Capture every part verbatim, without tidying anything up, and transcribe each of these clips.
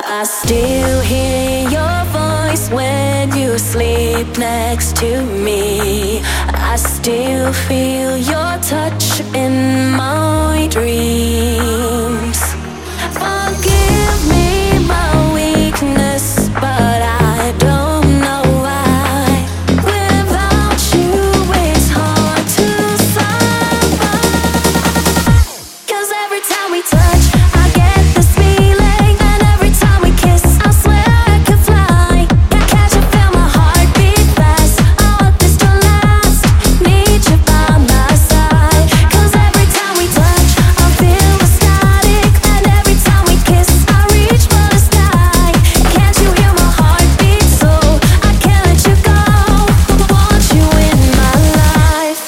I still hear your voice when you sleep next to me. I still feel your touch in my dreams. Forgive me my weakness, but I don't know why. Without you it's hard to survive. 'Cause every time we touch I get this feeling, and every time we kiss I swear I could fly. Can't you feel my heart beat fast? I want this to last, need you by my side. 'Cause every time we touch I feel ecstatic, and every time we kiss I reach for the sky. Can't you hear my heart beat? So I can't let you go. Want you in my life.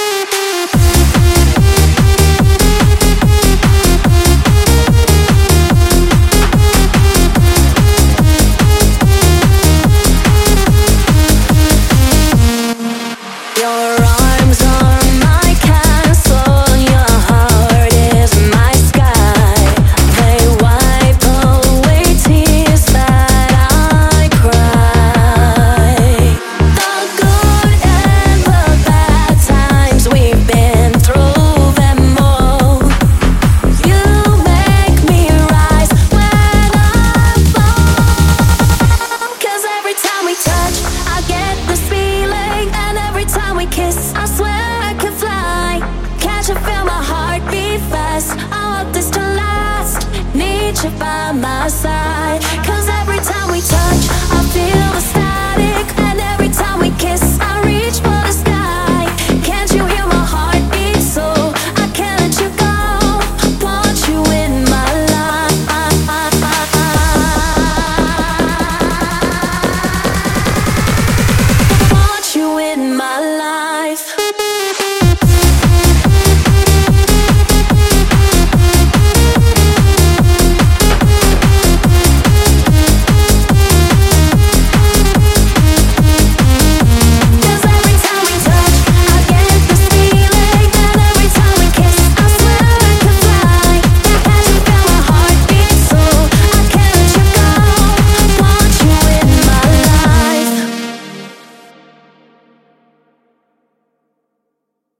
Your arms are my castle, your heart is my sky. They wipe away tears that I cry. The good and the bad times we've been through them all. You make me rise when I fall. 'Cause every time we touch I get this feeling, and every time we kiss I swear I could fly. Can't you feel my heart beat fast? I want this to last, need you by my side. 'Cause every time we touch I feel